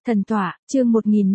Thần tọa, chương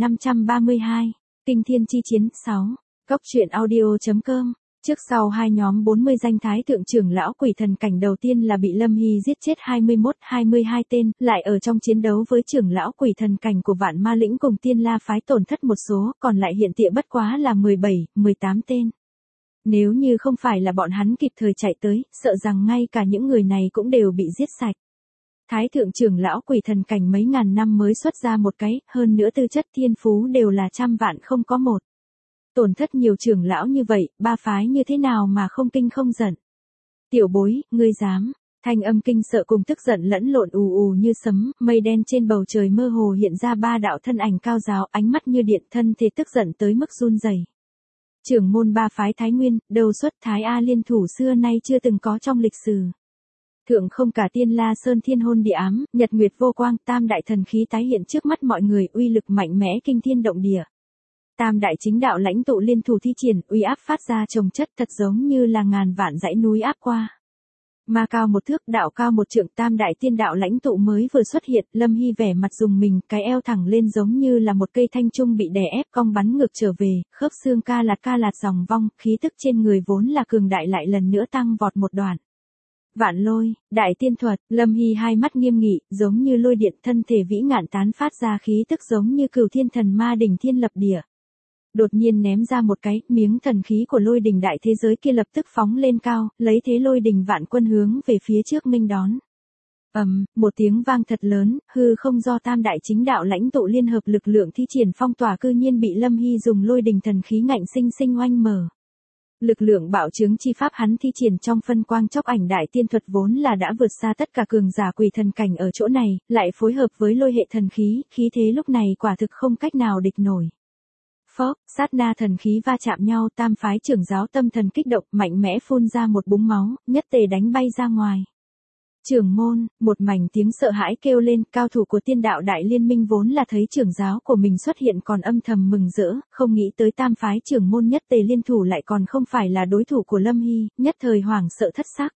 1532, Kinh Thiên Chi Chiến 6, Cốc truyện audio.com. Trước sau hai nhóm 40 danh thái thượng trưởng lão quỷ thần cảnh đầu tiên là bị Lâm Hy giết chết 21-22 tên, lại ở trong chiến đấu với trưởng lão quỷ thần cảnh của Vạn Ma Lĩnh cùng Tiên La phái tổn thất một số, còn lại hiện tiệ bất quá là 17-18 tên. Nếu như không phải là bọn hắn kịp thời chạy tới, sợ rằng ngay cả những người này cũng đều bị giết sạch. Thái thượng trưởng lão quỷ thần cảnh mấy ngàn năm mới xuất ra một cái, hơn nữa tư chất thiên phú đều là trăm vạn không có một. Tổn thất nhiều trưởng lão như vậy, ba phái như thế nào mà không kinh không giận. Tiểu bối, ngươi dám. Thanh âm kinh sợ cùng tức giận lẫn lộn ù ù như sấm, mây đen trên bầu trời mơ hồ hiện ra ba đạo thân ảnh cao giáo, ánh mắt như điện, thân thể tức giận tới mức run rẩy. Trưởng môn ba phái Thái Nguyên, đầu xuất Thái A liên thủ xưa nay chưa từng có trong lịch sử. Thượng không cả Tiên La Sơn thiên hôn địa ám, nhật nguyệt vô quang, tam đại thần khí tái hiện trước mắt mọi người, uy lực mạnh mẽ kinh thiên động địa. Tam đại chính đạo lãnh tụ liên thủ thi triển, uy áp phát ra chồng chất thật giống như là ngàn vạn dãy núi áp qua. Ma cao một thước, đạo cao một trượng, tam đại tiên đạo lãnh tụ mới vừa xuất hiện, Lâm Hy vẻ mặt rùng mình, cái eo thẳng lên giống như là một cây thanh trung bị đè ép cong bắn ngược trở về, khớp xương ca lạt dòng vong, khí tức trên người vốn là cường đại lại lần nữa tăng vọt một đoạn. Vạn lôi, đại tiên thuật, Lâm Hy hai mắt nghiêm nghị, giống như lôi điện, thân thể vĩ ngạn tán phát ra khí tức giống như cửu thiên thần ma đỉnh thiên lập địa. Đột nhiên ném ra một cái, miếng thần khí của lôi đình đại thế giới kia lập tức phóng lên cao, lấy thế lôi đình vạn quân hướng về phía trước nghênh đón. Một tiếng vang thật lớn, hư không do tam đại chính đạo lãnh tụ liên hợp lực lượng thi triển phong tỏa cư nhiên bị Lâm Hy dùng lôi đình thần khí ngạnh sinh oanh mở. Lực lượng bạo chứng chi pháp hắn thi triển trong phân quang chốc ảnh đại tiên thuật vốn là đã vượt xa tất cả cường giả quỷ thần cảnh ở chỗ này, lại phối hợp với lôi hệ thần khí, khí thế lúc này quả thực không cách nào địch nổi. Phốc, sát na thần khí va chạm nhau, tam phái trưởng giáo tâm thần kích động, mạnh mẽ phun ra một búng máu, nhất tề đánh bay ra ngoài. Trưởng môn, một mảnh tiếng sợ hãi kêu lên, cao thủ của tiên đạo đại liên minh vốn là thấy trưởng giáo của mình xuất hiện còn âm thầm mừng rỡ, không nghĩ tới tam phái trưởng môn nhất tề liên thủ lại còn không phải là đối thủ của Lâm Hy, nhất thời hoảng sợ thất sắc.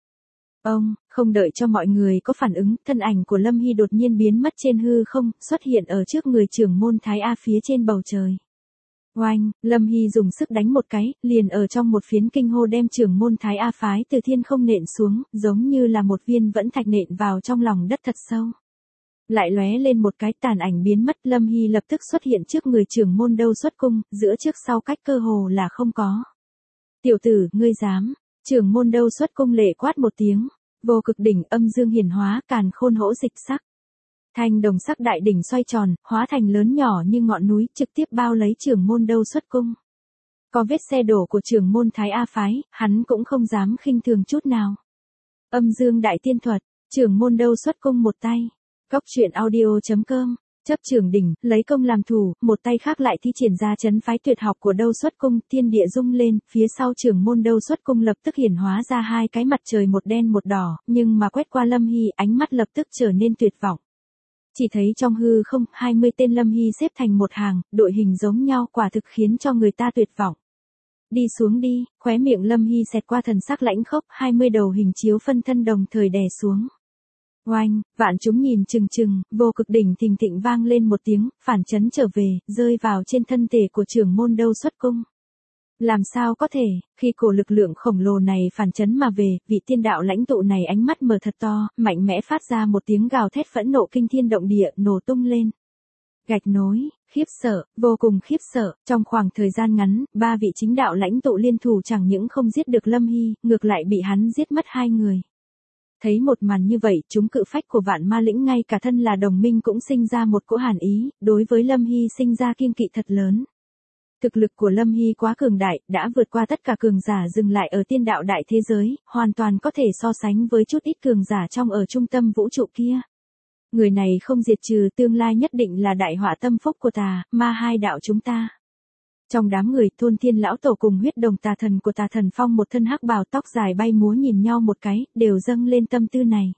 Không đợi cho mọi người có phản ứng, thân ảnh của Lâm Hy đột nhiên biến mất trên hư không, xuất hiện ở trước người trưởng môn Thái A phía trên bầu trời. Oanh, Lâm Hy dùng sức đánh một cái, liền ở trong một phiến kinh hô đem trưởng môn Thái A phái từ thiên không nện xuống, giống như là một viên vẫn thạch nện vào trong lòng đất thật sâu. Lại lóe lên một cái, tàn ảnh biến mất, Lâm Hy lập tức xuất hiện trước người trưởng môn Đâu Xuất Cung, giữa trước sau cách cơ hồ là không có. Tiểu tử, ngươi dám? Trưởng môn Đâu Xuất Cung lệ quát một tiếng, vô cực đỉnh âm dương hiển hóa, càn khôn hỗ dịch sắc. Thanh đồng sắc đại đỉnh xoay tròn, hóa thành lớn nhỏ như ngọn núi, trực tiếp bao lấy trưởng môn Đâu Xuất Cung. Có vết xe đổ của trưởng môn Thái A phái, hắn cũng không dám khinh thường chút nào. Âm dương đại tiên thuật, trưởng môn Đâu Xuất Cung một tay. Cốc truyện audio.com, chấp trưởng đỉnh, lấy công làm thủ, một tay khác lại thi triển ra trấn phái tuyệt học của Đâu Xuất Cung, thiên địa rung lên, phía sau trưởng môn Đâu Xuất Cung lập tức hiển hóa ra hai cái mặt trời một đen một đỏ, nhưng mà quét qua Lâm Hy, ánh mắt lập tức trở nên tuyệt vọng. Chỉ thấy trong hư không, 20 tên Lâm Hy xếp thành một hàng, đội hình giống nhau, quả thực khiến cho người ta tuyệt vọng. Đi xuống đi, khóe miệng Lâm Hy xẹt qua thần sắc lãnh khốc, 20 đầu hình chiếu phân thân đồng thời đè xuống. Oanh, vạn chúng nhìn chừng, vô cực đỉnh thình thịnh vang lên một tiếng, phản chấn trở về, rơi vào trên thân thể của trưởng môn Đâu Xuất Cung. Làm sao có thể, khi cổ lực lượng khổng lồ này phản chấn mà về, vị tiên đạo lãnh tụ này ánh mắt mở thật to, mạnh mẽ phát ra một tiếng gào thét phẫn nộ kinh thiên động địa, nổ tung lên. Gạch nối, khiếp sợ, vô cùng khiếp sợ, trong khoảng thời gian ngắn, ba vị chính đạo lãnh tụ liên thủ chẳng những không giết được Lâm Hy, ngược lại bị hắn giết mất hai người. Thấy một màn như vậy, chúng cự phách của Vạn Ma Lĩnh ngay cả thân là đồng minh cũng sinh ra một cỗ hàn ý, đối với Lâm Hy sinh ra kiêng kỵ thật lớn. Thực lực của Lâm Hy quá cường đại, đã vượt qua tất cả cường giả dừng lại ở tiên đạo đại thế giới, hoàn toàn có thể so sánh với chút ít cường giả trong ở trung tâm vũ trụ kia. Người này không diệt trừ, tương lai nhất định là đại họa tâm phúc của tà, ma hai đạo chúng ta. Trong đám người, Thôn Thiên lão tổ cùng huyết đồng tà thần của Tà Thần Phong một thân hắc bào tóc dài bay múa nhìn nhau một cái, đều dâng lên tâm tư này.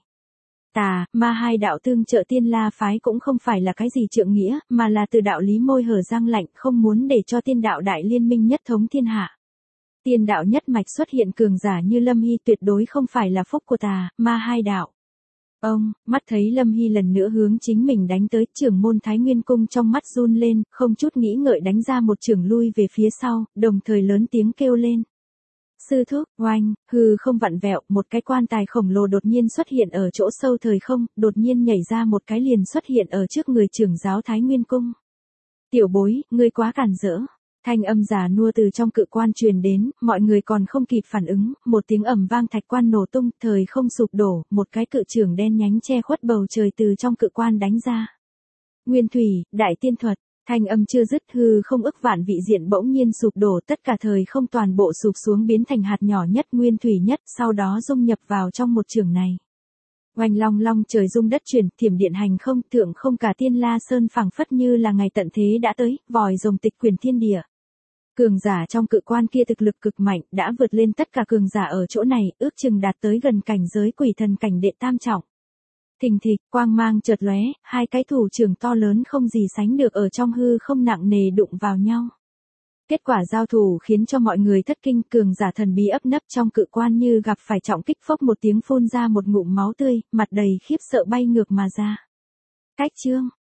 Tà, ma hai đạo tương trợ Tiên La phái cũng không phải là cái gì trượng nghĩa, mà là từ đạo lý môi hở răng lạnh, không muốn để cho tiên đạo đại liên minh nhất thống thiên hạ. Tiên đạo nhất mạch xuất hiện cường giả như Lâm Hy tuyệt đối không phải là phúc của tà, ma hai đạo. Ông, mắt thấy Lâm Hy lần nữa hướng chính mình đánh tới, trưởng môn Thái Nguyên Cung trong mắt run lên, không chút nghĩ ngợi đánh ra một chưởng lui về phía sau, đồng thời lớn tiếng kêu lên. Sư thúc, oanh, hư không vặn vẹo, một cái quan tài khổng lồ đột nhiên xuất hiện ở chỗ sâu thời không, đột nhiên nhảy ra một cái liền xuất hiện ở trước người trưởng giáo Thái Nguyên Cung. Tiểu bối, ngươi quá cản rỡ. Thanh âm già nua từ trong cự quan truyền đến, mọi người còn không kịp phản ứng, một tiếng ầm vang thạch quan nổ tung, thời không sụp đổ, một cái cự trưởng đen nhánh che khuất bầu trời từ trong cự quan đánh ra. Nguyên thủy, đại tiên thuật, thanh âm chưa dứt hư không ức vạn vị diện bỗng nhiên sụp đổ, tất cả thời không toàn bộ sụp xuống biến thành hạt nhỏ nhất nguyên thủy nhất, sau đó dung nhập vào trong một trường này. Oanh long long trời rung đất chuyển, thiểm điện hành không, thượng không cả tiên la sơn phẳng phất như là ngày tận thế đã tới, vòi rồng tịch quyền thiên địa. Cường giả trong cự quan kia thực lực cực mạnh, đã vượt lên tất cả cường giả ở chỗ này, ước chừng đạt tới gần cảnh giới quỷ thần cảnh đệ tam trọng. Thình thịch, quang mang chợt lóe, hai cái thủ trưởng to lớn không gì sánh được ở trong hư không nặng nề đụng vào nhau. Kết quả giao thủ khiến cho mọi người thất kinh, cường giả thần bí ấp nấp trong cự quan như gặp phải trọng kích, phốc một tiếng phun ra một ngụm máu tươi, mặt đầy khiếp sợ bay ngược mà ra. Cách chương